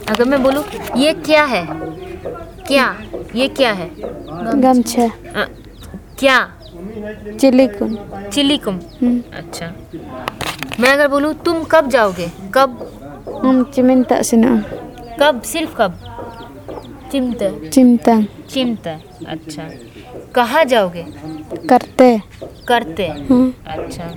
अगर मैं बोलूँ ये क्या है, क्या, ये क्या है? गमछा। क्या? चिलिकुम। चिलिकुम। अच्छा। मैं अगर बोलूँ तुम कब जाओगे, कब? चिमिंता सिना। कब? सिर्फ कब? चिमता। चिमता। अच्छा। कहाँ जाओगे? करते। अच्छा।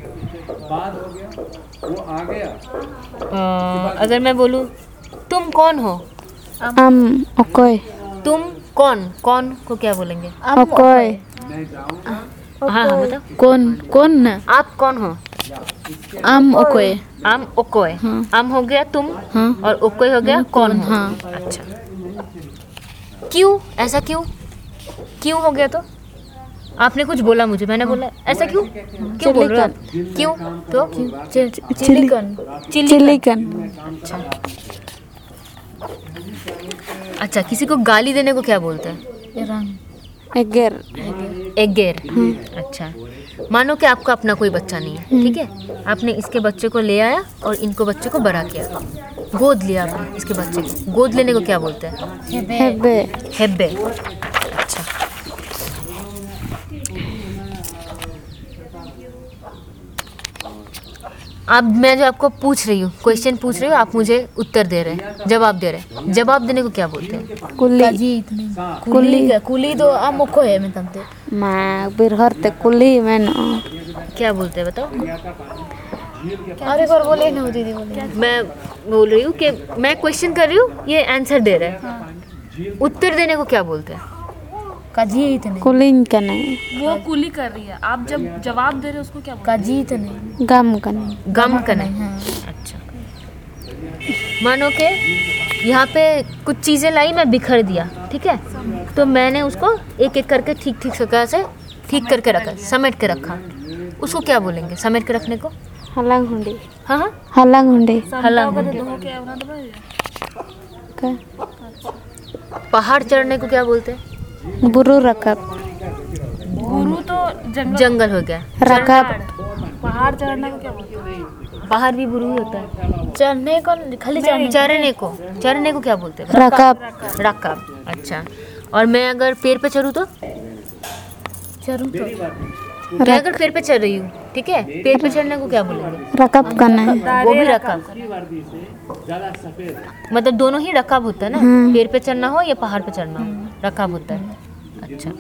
अगर मैं बोलूँ तुम कौन हो? ओकोय। तुम कौन को क्या बोलेंगे? ओकोय। हाँ बताओ। कौन ना? आप कौन हो? ओकोय। ओकोय। आम हो गया तुम, और ओकोय हो गया कौन हो। अच्छा। क्यों? ऐसा क्यों हो गया? तो आपने कुछ बोला मुझे, मैंने बोला ऐसा क्यों बोल रहे हो आप? क्यों? तो चिलिकन। अच्छा। किसी को गाली देने को क्या बोलते हैं? एगेर। अच्छा। मानो कि आपका अपना कोई बच्चा नहीं है, ठीक है, आपने इसके बच्चे को ले आया और इनको बच्चे को बड़ा किया, गोद लिया आपने इसके बच्चे को, गोद लेने को क्या बोलते हैं? हेब्बे। अच्छा। अब मैं जो आपको पूछ रही हूँ, क्वेश्चन पूछ रही हूँ, आप मुझे उत्तर दे रहे हैं, जवाब दे रहे हैं। जवाब देने को क्या बोलते हैं? कुली तो आमको है मैं तमते मां बिरहरते कुली मैंने क्या बोलते हैं बताओ? अरे बार बोले ना दीदी बोले। मैं बोल रही हूँ कि मैं क्वेश्चन कर रही हूँ, ये आंसर दे रहे हैं। उत्तर देने को क्या बोलते हैं? कुलिंग का नहीं। वो कुली कर रही है, आप जब जवाब दे रहे हो उसको क्या बोलते हैं? गम का नहीं। अच्छा। मानो के यहाँ पे कुछ चीज़ें लाई, मैं बिखर दिया, ठीक है, तो मैंने उसको एक एक करके ठीक से ठीक करके रखा, समेट के रखा, उसको क्या बोलेंगे? समेट के रखने को हलंग हुंडी। हाँ हलंग हुंडी। पहाड़ चढ़ने को क्या बोलते हैं? बुरु रकब। गुरु तो जंगल हो गया। रकब। पहाड़ चढ़ने को क्या बोलते हैं? पहाड़ भी बुरु ही होता है। चढ़ने को खाली चढ़ने को क्या बोलते हैं? रकब। अच्छा। और मैं अगर पेड़ पे चढ़ूँ तो? मैं अगर पेड़ पे चढ़ रही हूँ, ठीक है, पेड़ पे चढ़ने को क्या बोलेंगे? रकब करना है। वो भी रकब, मतलब दोनों ही रकब होता है ना, पेड़ पे चढ़ना हो या पहाड़ पे चढ़ना हो, रकब होता है। अच्छा।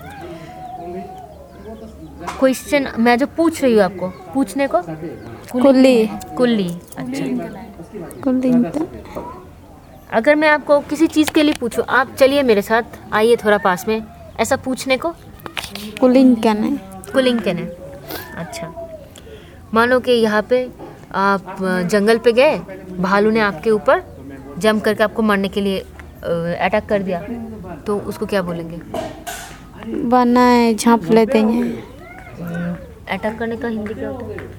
क्वेश्चन मैं जो पूछ रही हूँ आपको, पूछने को कुल्ली। अच्छा। अगर मैं आपको किसी चीज़ के लिए पूछूं, आप चलिए मेरे साथ, आइए थोड़ा पास में, ऐसा पूछने को कुलिंग का नहीं। अच्छा। मानो कि यहाँ पे आप जंगल पे गए, भालू ने आपके ऊपर जंप करके आपको मारने के लिए अटैक कर दिया, तो उसको क्या बोलेंगे? बनाए झाँप लेते हैं। अटैक करने का हिंदी क्या होता है?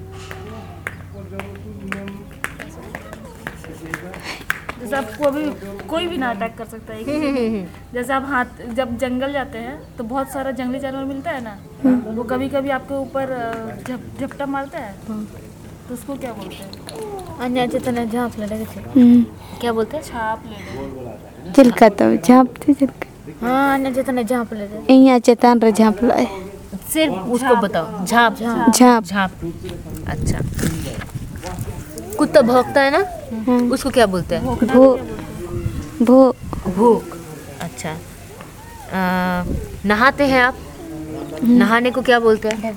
जैसे आपको अभी कोई भी ना अटैक कर सकता है। जैसे आप जब जंगल जाते हैं तो बहुत सारा जंगली जानवर मिलता है ना, वो कभी कभी आपके ऊपर झपटा मारता है, तो उसको क्या बोलते हैं? अन्य चेतना झाँप ले। क्या बोलते हैं? छाप ले। चिल्का तो झाँपते चिल्का। हाँ, अन्य चेतना झाँप ले। यहाँ चेतन रे झाँप लाए। सिर्फ उसको बताओ। झाँप। अच्छा। कुत्ता भौंकता है ना, उसको क्या बोलते हैं? भूख। अच्छा। नहाते हैं आप, नहाने को क्या बोलते हैं?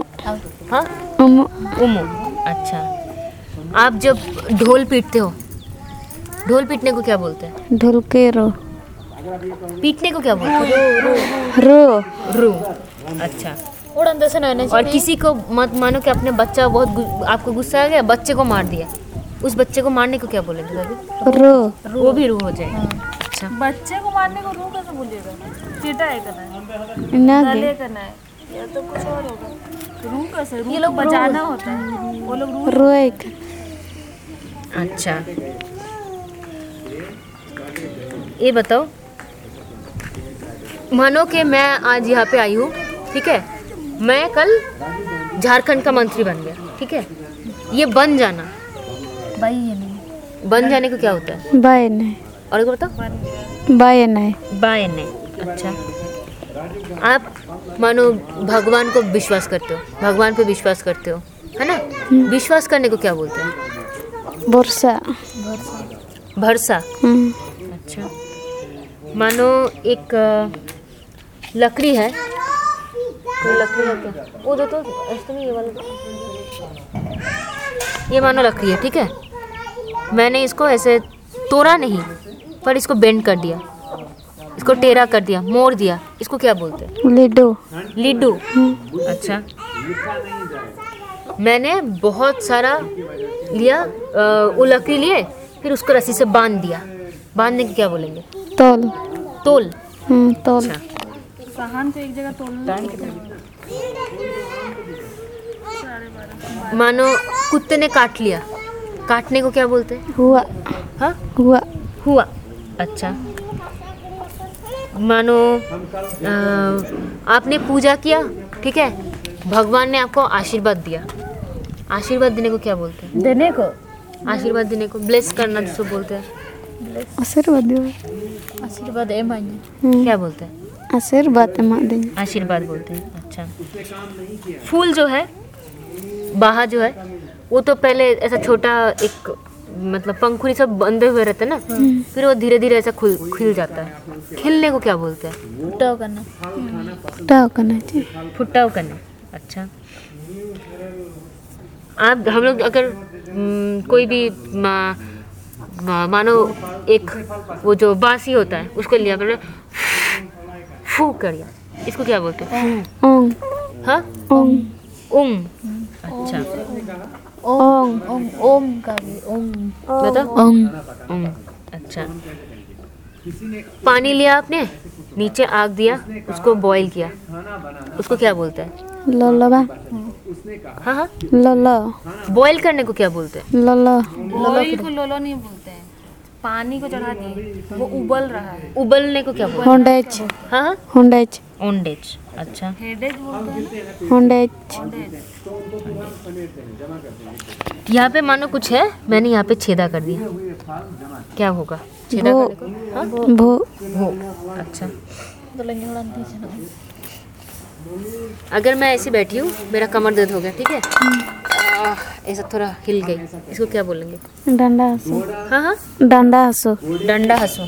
उमो। अच्छा। आप जब ढोल पीटते हो, ढोल पीटने को क्या बोलते हैं? ढोलकेरो। पीटने को क्या बोलते हैं? रो। अच्छा। और किसी को मत मानो कि अपने बच्चा बहुत आपको गुस्सा आ गया, बच्चे को मार दिया, उस बच्चे को मारने को क्या बोलेंगे? वो भी रू हो जाए। अच्छा। बच्चे को मारने को रू कैसे बोलिएगा? चीटा है करना है, या तो कुछ और होगा। रू कैसे? ये लोग बजाना होता है, वो लोग रू। अच्छा। ये बताओ, मानो कि मैं आज यहाँ पे आई हूँ, ठीक है, मैं कल झारखंड का मंत्री बन गया, ठीक है, ये बन जाना, बन जाने को क्या होता है? और एक बताओ। बायन है। बायन है। अच्छा, आप मानो भगवान को विश्वास करते हो, भगवान पे विश्वास करते हो, है ना? विश्वास करने को क्या बोलते हैं? वर्षा। भरसा। अच्छा, मानो एक लकड़ी है, कोई लकड़ी है क्या? वो दो तो ऐसे नहीं, ये वाला। ये मानो लकड़ी है, ठीक है? मैंने इसको ऐसे तोड़ा नहीं, पर इसको बेंड कर दिया, इसको टेढ़ा कर दिया, मोड़ दिया, इसको क्या बोलते हैं? लिडो। लिड्डू। अच्छा, मैंने बहुत सारा लिया, वो लकड़ी लिए, फिर उसको रस्सी से बांध दिया, बांधने को क्या बोलेंगे? तोल। तोल। तोल। अच्छा, सामान को एक जगह तोड़ना। मानो कुत्ते ने काट लिया, काटने को क्या बोलते हैं? हुआ। हाँ, हुआ। हुआ। अच्छा, मानो आपने पूजा किया, ठीक है, भगवान ने आपको आशीर्वाद दिया, आशीर्वाद देने को क्या बोलते हैं? देने को आशीर्वाद देने को ब्लेस करना जिसको बोलते हैं, आशीर्वाद दो। आशीर्वाद ए मांगे। क्या बोलते हैं? आशीर्वाद मांगे। आशीर्वाद बोलते हैं। अच्छा, फूल जो है, बाहर जो है, वो तो पहले ऐसा छोटा एक मतलब पंखुड़ी सब बंधे हुए रहते हैं ना, फिर वो धीरे धीरे ऐसा खिल जाता है। खिलने को क्या बोलते हैं? फुटाव करना। फुटाव करना चाहिए। फुटाव करना। अच्छा, आप हम लोग अगर कोई भी मानो एक वो जो बांसी होता है उसको लिया कर फूक कर दिया, इसको क्या बोलते हैं? ओंग। हाँ, ओंग। ओम। अच्छा, ओंग। ओम का भी ओम। बताओ। ओंग। ओम। अच्छा, पानी लिया आपने, नीचे आग दिया, उसको बॉईल किया, उसको क्या बोलते हैं? ललवा। हाँ हाँ, लला। बॉईल करने को क्या बोलते हैं? लला। ऑयल को लोलो नहीं बोलते हैं, पानी को चढ़ा दिए, वो उबल रहा है। उबलने को क्या बोलते हैं? होंडेज। हाँ हाँ, होंडेज। ओंडेज। अच्छा, हेडेज बोलते हैं ना। होंडेज। यहाँ पे मानो कुछ है, मैंने यहाँ पे छेदा कर दिया, क्या होगा? छेदा भो। करने को? हाँ? भो। हो। अच्छा, अगर मैं ऐसे बैठी हूँ, मेरा कमर दर्द हो गया, ठीक है, ऐसा थोड़ा हिल गई, इसको क्या बोलेंगे? डंडा हंसो। हाँ हाँ, डंडा हंसो। डंडा हंसो।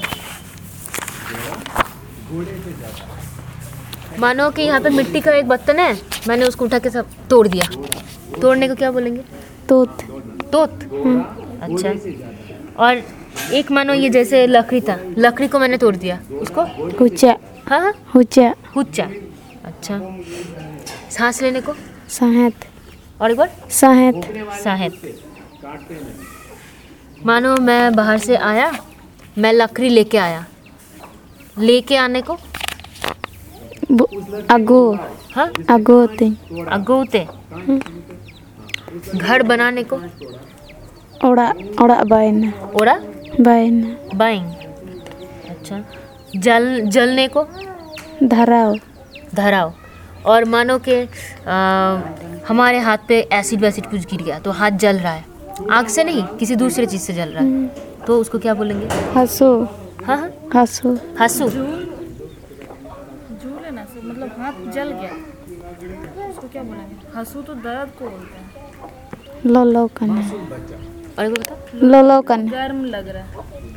मानो कि यहाँ पे मिट्टी का एक बर्तन है, मैंने उसको उठा के सब तोड़ दिया, तोड़ने को क्या बोलेंगे? तोत। तोत। अच्छा, और एक मानो ये जैसे लकड़ी था, लकड़ी को मैंने तोड़ दिया, उसको? हुचा। हाँ हाँ, हुचा। हुच्चा। अच्छा, सांस लेने को? साहेत। और एक बार? साहेत। साहेत। मानो मैं बाहर से आया, मैं लकड़ी लेके आया, लेके आने को? अगो। हाँ, अगोते। अगोते। घर बनाने को? ओड़ा। ओड़ा बायन। ओड़ा। बायन। बाइंग। अच्छा, जलने को? धराव। धराव। और मानो कि हमारे हाथ पे एसिड वैसिड कुछ गिर गया तो हाथ जल रहा है, आग से नहीं, किसी दूसरे चीज़ से जल रहा है, तो उसको क्या बोलेंगे? हंसो। हाँ हाँ, हंसो। हंसू। झूल है ना, मतलब हाथ जल गया, उसको क्या बोलेंगे? हंसू तो दर्द को बोलते हैं। ललो करना। और एक बता। ललो करना। गर्म लग रहा है,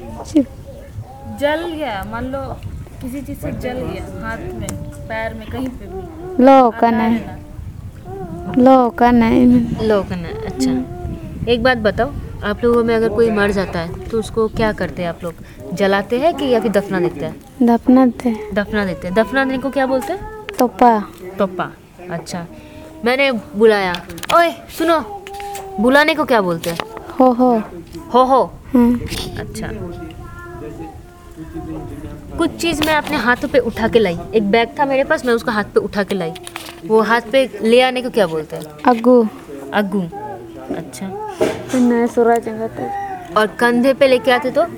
जल गया, मान लो किसी चीज़ से जल गया, हाथ में, पैर में, कहीं पे भी। लो करना है। लो करना है। लो करना। अच्छा, एक बात बताओ, आप लोगों में अगर कोई मर जाता है तो उसको क्या करते हैं आप लोग? जलाते हैं कि या फिर दफना देते हैं? दफना दे। दफना देते हैं। दफना देने को क्या बोलते हैं? तोपा। तोपा। अच्छा, मैंने बुलाया, ओए सुनो, बुलाने को क्या बोलते हैं? हो हो। हो हो। हाँ। अच्छा, कुछ चीज़ मैं अपने हाथों पे उठा के लाई, एक बैग था मेरे पास, मैं उसको हाथ पे उठा के लाई, वो हाथ पे ले आने को क्या बोलते हैं? अगू। अग्गू। अच्छा, नया सुरा जगह। और कंधे पे लेके आते तो?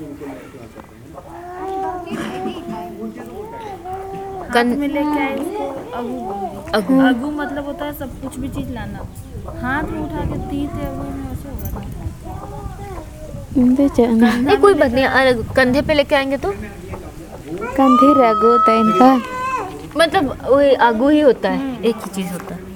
हाथ में लेके आए इसको अगू बोलते। अगू। अगू मतलब होता है सब कुछ भी चीज़ लाना, हाथ में उठा के तीते अगू में ऐसे होगा ना। Itu jangan. नहीं कोई बात नहीं, कंधे पे लेके आएंगे तो Kan ragu ta inka. मतलब वही आगू ही होता है, एक ही चीज होता है।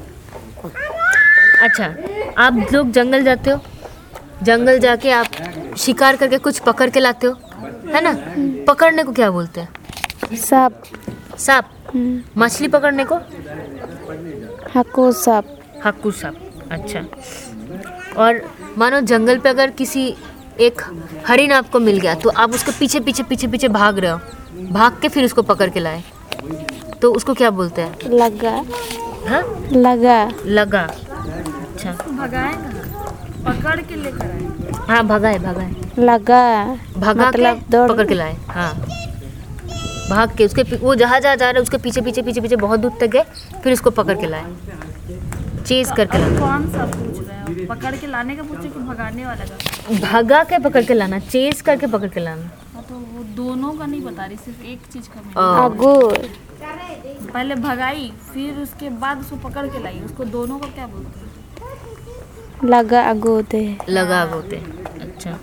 अच्छा, आप लोग जंगल जाते हो, जंगल जाके आप शिकार करके कुछ पकड़ के लाते हो, है ना? पकड़ने को क्या बोलते हैं? Sap. सांप। मछली पकड़ने को Haku sap. हक्कू सांप। अच्छा, और मानो जंगल पे अगर किसी एक हरिण आपको मिल गया तो आप उसके पीछे पीछे पीछे पीछे भाग रहे हो, भाग के फिर उसको पकड़ के लाए, तो उसको क्या बोलते हैं? Laga. हाँ, Laga. लगा। अच्छा, भगाए कहाँ? पकड़ के लेकर आए। हाँ भगाए भगाए, Laga. भगा मतलब के दौड़। पकड़ के लाए। हाँ, भाग के उसके वो जहाँ जहाँ जा रहा है उसके पीछे पीछे पीछे पीछे बहुत दूर तक गए, फिर उसको पकड़ के लाए, चेज करके लाए। कौन सा पूछ रहे हो? पकड़ के लाने का पूछे कि भगाने वाला का? भगा के पकड़ के लाना, चेज करके पकड़ के लाना। हाँ, तो वो दोनों का नहीं बता रही, सिर्फ एक चीज का मैं। Agur. पहले भगाई, फिर उसके बाद उसको पकड़ के लाई, उसको दोनों को क्या बोलते हैं? Laga agu te. लगा होते। अच्छा,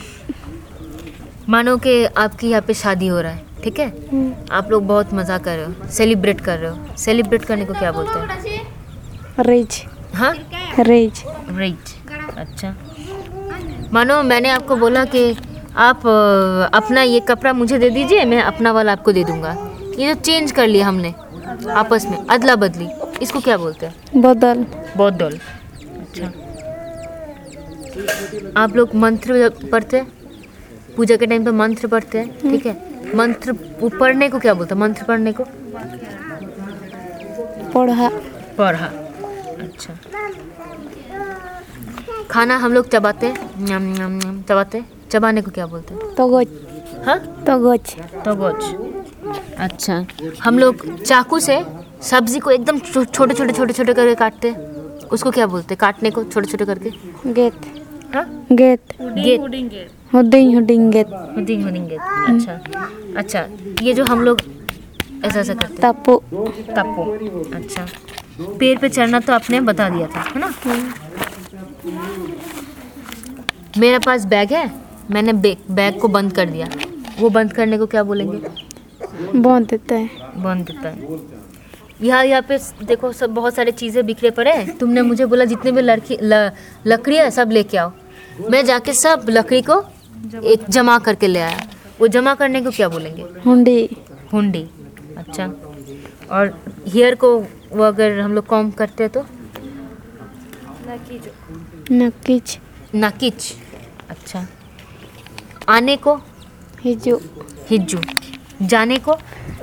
मानो कि आपकी यहाँ पे शादी हो रहा है, ठीक है? आप लोग बहुत मज़ा कर रहे हो, सेलिब्रेट कर रहे हो। सेलिब्रेट करने को क्या बोलते हैं? Rich. हाँ, Rich. राइट। अच्छा, मानो मैंने आपको बोला कि आप अपना ये कपड़ा मुझे दे दीजिए, मैं अपना वाला आपको दे दूंगा। ये जो चेंज कर लिया हमने आपस में, अदला बदली, इसको क्या बोलते हैं? Bodol. बौद्धल। अच्छा, आप लोग मंत्र पढ़ते हैं, पूजा के टाइम पे मंत्र पढ़ते हैं, ठीक है? मंत्र पढ़ने को क्या बोलते हैं? मंत्र पढ़ने को Podha. पढ़ा। अच्छा, खाना हम लोग चबाते हैं, न्याम न्याम न्याम चबाते हैं, चबाने को क्या बोलते हैं? Togoch. हाँ, Togoch. तो गोच। अच्छा, हम लोग चाकू से सब्जी को एकदम छोटे छोटे छोटे छोटे करके काटते हैं, उसको क्या बोलते हैं? काटने को छोटे छोटे करके। Get. हाँ, Get. गेट। हुडिंगे। Huding get. हुडिंग हुडिंग गेट। अच्छा, अच्छा, ये जो हम लोग ऐसा ऐसा करते Tapu. हैं, तप्पो। अच्छा, पेड़ पे चढ़ना तो आपने बता दिया था, है ना? मेरे पास बैग है, मैंने बैग को बंद कर दिया, वो बंद करने को क्या बोलेंगे? Bond देता है. बंद देता है। यहाँ पे देखो, सब बहुत सारे चीज़ें बिखरे पड़े हैं। तुमने मुझे बोला जितने भी लकड़ियाँ है सब लेके आओ, मैं जाके सब लकड़ी को एक जमा करके ले आया। वो जमा करने को क्या बोलेंगे? Hundi. हुंडी। अच्छा, और हेयर को वो अगर हम लोग कॉम्ब करते हैं तो Nakich. नाकिच। अच्छा, आने को Hiju. हिज्जू, जाने को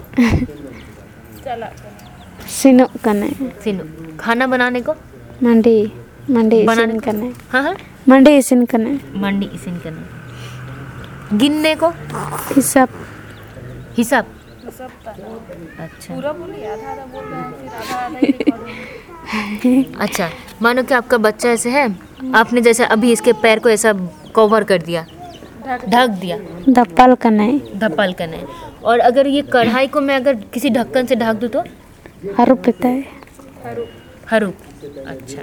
चला। Sinuk kane. सिनु, खाना बनाने को Mandi. Mandi बनाने isin को kane. हाँ हाँ, Mandi isin kane. मंडी इसिन करना। गिनने को Hisap. हिसाब। सब अच्छा, पूरा बोले, आधा आधा बोल रहा है, फिर आधा आधा ही रिकॉर्ड में। अच्छा, मानो कि आपका बच्चा ऐसे है, आपने जैसे अभी इसके पैर को ऐसा कवर कर दिया, ढक दिया, Dapal kane. धपल करना है। और अगर ये कढ़ाई को मैं अगर किसी ढक्कन से ढक दूँ तो Harup pita है. हरू। अच्छा,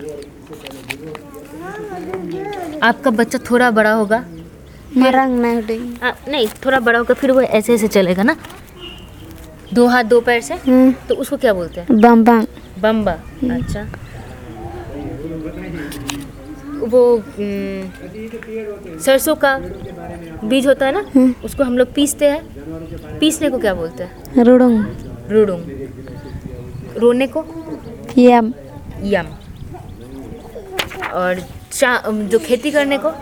आपका बच्चा थोड़ा बड़ा होगा, Marang na huding. नहीं थोड़ा बड़ा होगा, फिर वो ऐसे ऐसे चलेगा ना, दो हाथ दो पैर से, तो उसको क्या बोलते हैं? Bambang. बम्बा। अच्छा, वो सरसों का बीज होता है ना, उसको हम लोग पीसते हैं, पीसने को क्या बोलते हैं? Rudung. रुडुंग। रोने को Yam. यम। और जो खेती करने को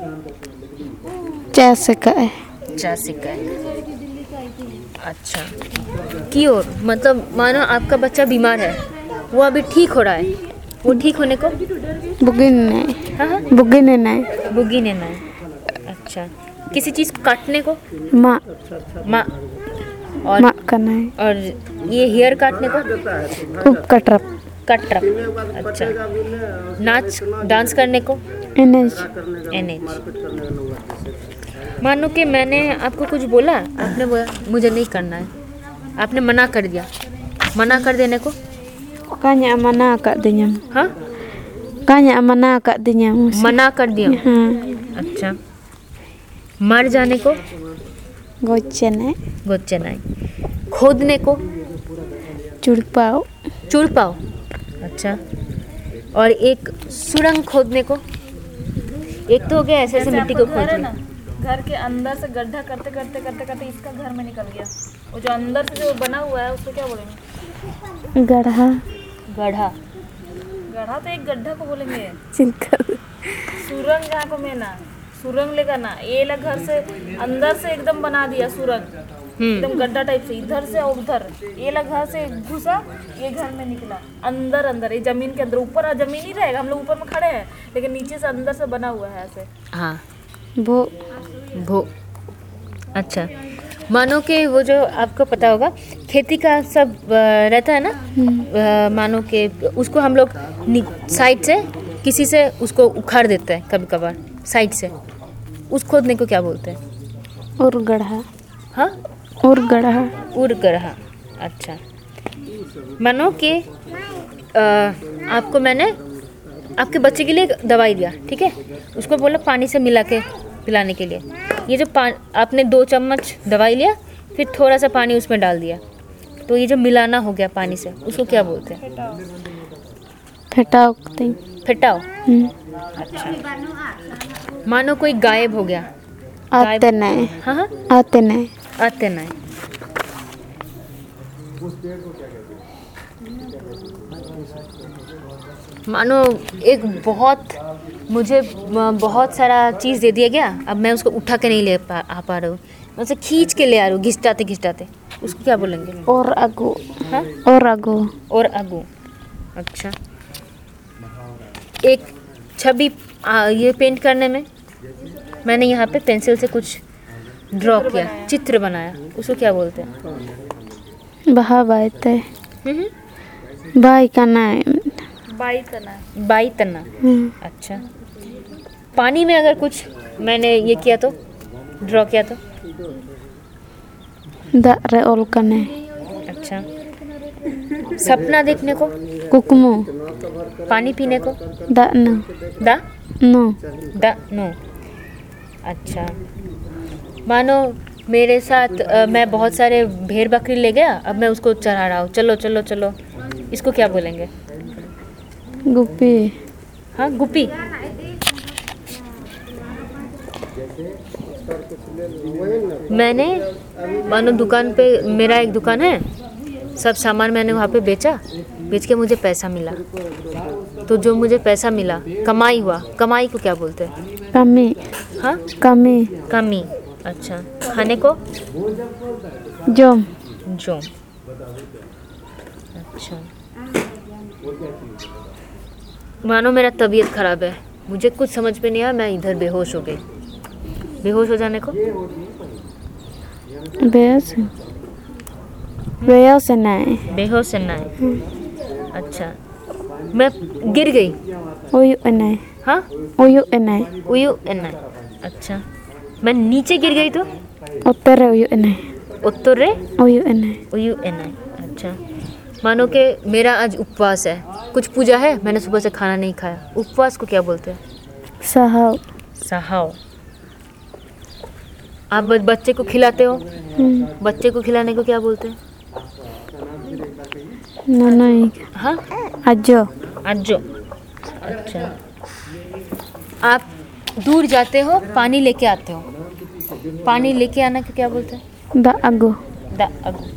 Casaka है. चासिका है। अच्छा, क्योर मतलब मानो आपका बच्चा बीमार है, वो अभी ठीक हो रहा है, वो ठीक होने को Bugin नहीं. हाँ हाँ, Bugin नहीं. बुगी ने ना। अच्छा, किसी चीज़ को काटने को Ma. माँ, और Ma का नहीं. और ये हेयर काटने को Up katrap. कटरप। अच्छा, नाच डांस करने को Enej. एनएच। मानो कि मैंने आपको कुछ बोला, आपने बोला मुझे नहीं करना है, आपने मना कर दिया, मना कर देने को Kanya mana kak dinyam. हाँ, Kanya mana kak dinyam. मना कर दिया। हाँ. अच्छा, मर जाने को गोचने गोचनाई। खोदने को चुड़पाओ चुड़पाओ। अच्छा, और एक सुरंग खोदने को, एक तो हो गया ऐसे ऐसे जैसे मिट्टी को आपका घर है खोदना। ना, घर के अंदर से गड्ढा करते करते करते करते इसका घर में निकल गया, वो जो अंदर से जो बना हुआ है उसको क्या बोलेंगे? गढ़ा गड्ढा। गड्ढा तो एक गड्ढा को बोलेंगे। चिंकर सुरंग जहाँ को में ना, सुरंग लेगा ना, ये लग घर से अंदर से एकदम बना दिया सुरंग, एकदम गड्ढा टाइप से, इधर से और उधर, ये लग घर से घुसा, ये घर में निकला, अंदर अंदर, ये जमीन के अंदर, ऊपर जमीन ही रहेगा, हम लोग ऊपर में खड़े हैं लेकिन नीचे से अंदर से बना हुआ है ऐसे। हाँ, भो भो। अच्छा, मानो कि वो जो आपको पता होगा खेती का सब रहता है ना, मानो कि उसको हम लोग साइड से किसी से उसको उखाड़ देते हैं कभी कभार साइड से, उस खोदने को क्या बोलते हैं? और गढ़ा। हाँ, और गढ़ा उर्गरहा। अच्छा, मानो कि आपको मैंने आपके बच्चे के लिए एक दवाई दिया, ठीक है, उसको बोला पानी से मिला के पिलाने के लिए। ये जो आपने 2 चम्मच दवाई लिया, फिर थोड़ा सा पानी उसमें डाल दिया, तो ये जो मिलाना हो गया पानी से, उसको क्या बोलते हैं? फेटाओ फेटाओ। अच्छा, मानो कोई गायब हो गया। आते नहीं। हाँ हाँ, आते नहीं। आते नहीं। मानो एक मुझे बहुत सारा चीज़ दे दिया गया, अब मैं उसको उठा के नहीं आ पा रहा हूँ, मैं उसे खींच के ले आ रहा हूँ घिसटाते घिसटाते, उसको क्या बोलेंगे? और आगू। हाँ, और आगू। और आगू। अच्छा, एक छवि ये पेंट करने में मैंने यहाँ पे पेंसिल से कुछ ड्रॉ किया, चित्र बनाया, उसको क्या बोलते हैं? बहा बायते बाई का नाम बाई तना है। बाई तना। अच्छा, पानी में अगर कुछ मैंने ये किया तो, ड्रॉ किया तो? दारे ओल कने। अच्छा, सपना देखने को? कुकमो। पानी पीने को? दा नो। दा नो। दा नो। अच्छा, मानो मेरे साथ मैं बहुत सारे भेड़ बकरी ले गया, अब मैं उसको चढ़ा रहा हूँ, चलो चलो चलो, इसको क्या बोलेंगे? गुप्पी। हाँ, गुप्पी। मैंने मानो दुकान पे, मेरा एक दुकान है, सब सामान मैंने वहाँ पे बेच के मुझे पैसा मिला, तो जो मुझे पैसा मिला, कमाई हुआ, कमाई को क्या बोलते हैं? कमी। हाँ, कमी। कमी। अच्छा, खाने को? जोम। जोम। अच्छा, मानो मेरा तबीयत खराब है, मुझे कुछ समझ में नहीं आया, मैं इधर बेहोश हो गई। बेहोश हो जाने को? बेहोश। बेहोश नहीं। बेहोश नहीं। अच्छा, मैं गिर गई। उयु नहीं। हाँ, उयु नहीं। उयु नहीं। अच्छा, मैं नीचे गिर गई तो? उत्तरे उयु नहीं। उत्तरे उयु नहीं। उयु नहीं। अच्छा, मानो कि मेरा आज उपवास है, कुछ पूजा है, मैंने सुबह से खाना नहीं खाया, उपवास को क्या बोलते हैं? सहाव। सहाव। आप बच्चे को खिलाते हो, बच्चे को खिलाने को क्या बोलते हैं? नहीं। हाँ, अज्जो। अज्जो। अच्छा, आप दूर जाते हो, पानी लेके आते हो, पानी लेके आना को क्या बोलते हैं? दा अगो। दा अगो।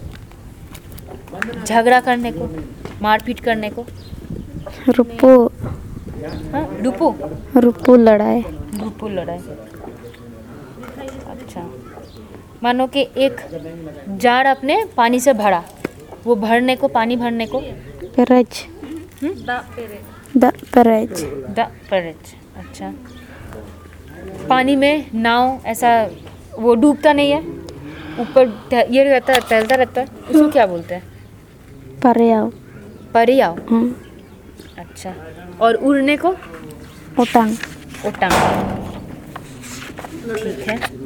झगड़ा करने को, मारपीट करने को? रुपो। हाँ, रुपो। रुपो लड़ाई। रुपो लड़ाई। अच्छा, मानो कि एक जार अपने पानी से भरा, वो भरने को, पानी भरने को? पेरेज। दा पेरे। दा पेरेज। दा पेरेज। अच्छा, पानी में नाव ऐसा वो डूबता नहीं है, ऊपर ये रहता है, तैरता रहता है, उसको क्या बोलते हैं? परियाव। परियाव। अच्छा, और उड़ने को? उटांग। उटांग। ठीक है।